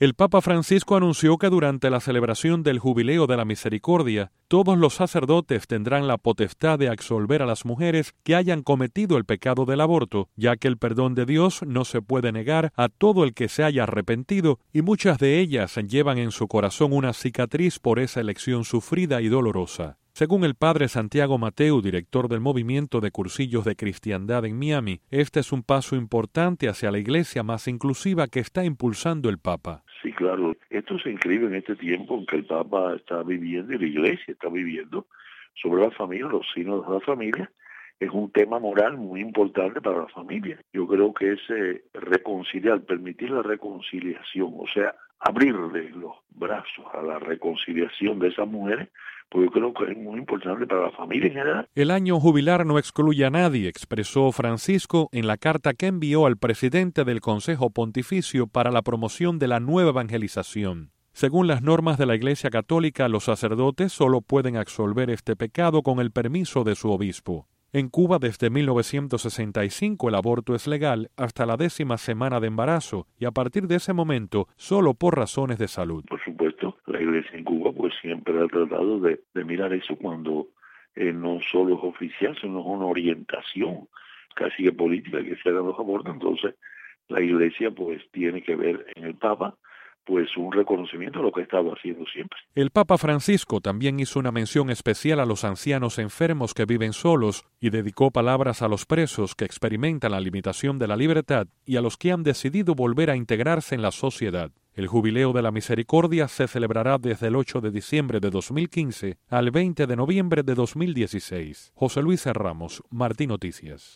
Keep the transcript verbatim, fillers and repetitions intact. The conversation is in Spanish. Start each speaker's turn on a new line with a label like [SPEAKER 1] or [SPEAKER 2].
[SPEAKER 1] El Papa Francisco anunció que durante la celebración del Jubileo de la Misericordia, todos los sacerdotes tendrán la potestad de absolver a las mujeres que hayan cometido el pecado del aborto, ya que el perdón de Dios no se puede negar a todo el que se haya arrepentido, y muchas de ellas llevan en su corazón una cicatriz por esa elección sufrida y dolorosa. Según el padre Santiago Mateu, director del Movimiento de Cursillos de Cristiandad en Miami, este es un paso importante hacia la iglesia más inclusiva que está impulsando el Papa.
[SPEAKER 2] Sí, claro. Esto se inscribe en este tiempo en que el Papa está viviendo y la iglesia está viviendo sobre la familia, los signos de la familia. Es un tema moral muy importante para la familia. Yo creo que es eh, reconciliar, permitir la reconciliación, o sea, abrirle los brazos a la reconciliación de esas mujeres, pues yo creo que es muy importante para la familia en general.
[SPEAKER 1] El año jubilar no excluye a nadie, expresó Francisco en la carta que envió al presidente del Consejo Pontificio para la promoción de la nueva evangelización. Según las normas de la Iglesia Católica, los sacerdotes solo pueden absolver este pecado con el permiso de su obispo. En Cuba, desde mil novecientos sesenta y cinco, el aborto es legal hasta la décima semana de embarazo y a partir de ese momento, solo por razones de salud.
[SPEAKER 2] Por supuesto, la Iglesia en Cuba pues siempre ha tratado de, de mirar eso cuando eh, no solo es oficial, sino es una orientación casi que política que se hagan los abortos. Entonces, la Iglesia pues tiene que ver en el Papa pues un reconocimiento de lo que ha estado haciendo siempre.
[SPEAKER 1] El Papa Francisco también hizo una mención especial a los ancianos enfermos que viven solos y dedicó palabras a los presos que experimentan la limitación de la libertad y a los que han decidido volver a integrarse en la sociedad. El Jubileo de la Misericordia se celebrará desde el ocho de diciembre de dos mil quince al veinte de noviembre de dos mil dieciséis. José Luis Ramos, Martín Noticias.